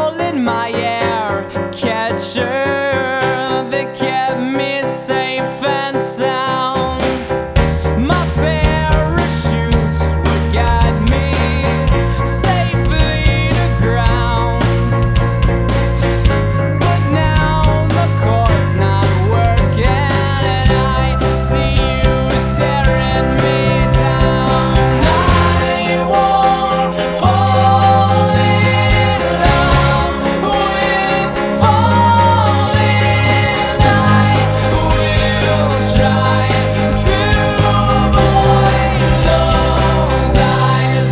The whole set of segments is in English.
stolen my air catcher that kept me safe and sound. My parachutes would guide me safely to ground. But now the cord's not working and I see you staring me down. I won't fall in love with falling. I will try to avoid those eyes.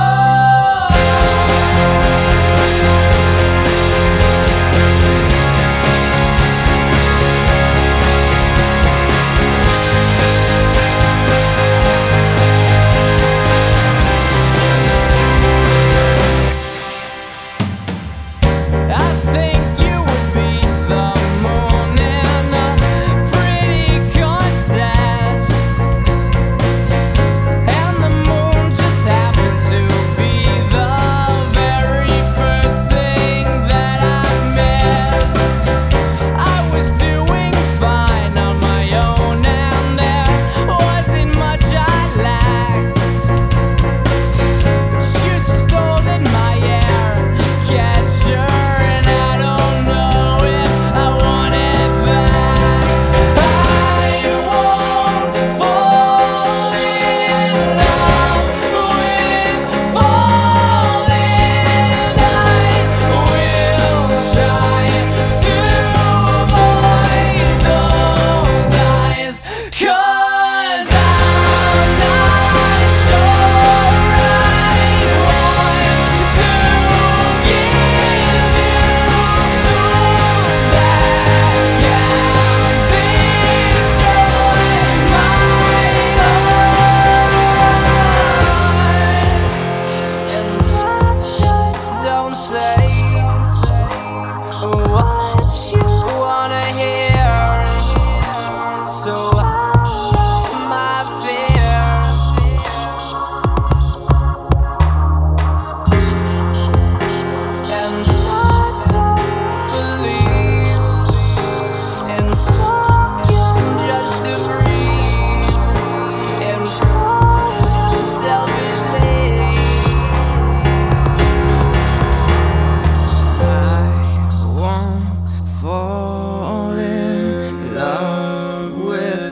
I think you would be the moon in a pretty contest, and the moon just happened to be the very first thing that I missed. I was doing fine on my own and there wasn't much I lacked, but you stolen my air catcher and I don't know if I want it back. I won't fall in love with falling. I will try to avoid those eyes, 'cause I'm not sure I want to give you tools that can destroy my heart. And I just don't say what you wanna hear, so I show my fear. And I don't believe in talking just to breathe and falling selfishly. I won't fall in love with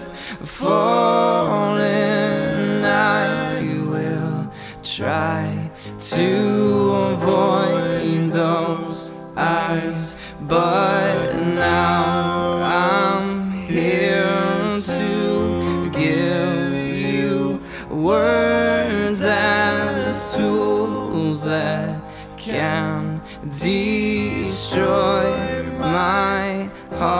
falling. I will try to avoid those eyes, but now I'm here to give you words as tools that can destroy my heart.